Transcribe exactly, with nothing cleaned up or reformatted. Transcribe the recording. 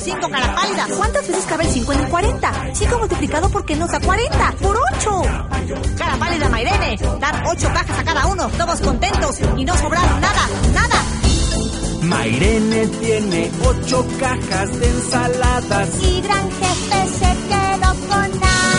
cinco, cara pálida. ¿Cuántas veces cabe el cinco en el cuarenta? cinco multiplicado por qué nos da cuarenta. ¡Por ocho! Cara pálida, Mairene. Dar ocho cajas a cada uno, todos contentos y no sobraron nada, nada. Mairene tiene ocho cajas de ensaladas y Gran Jefe se quedó con nada.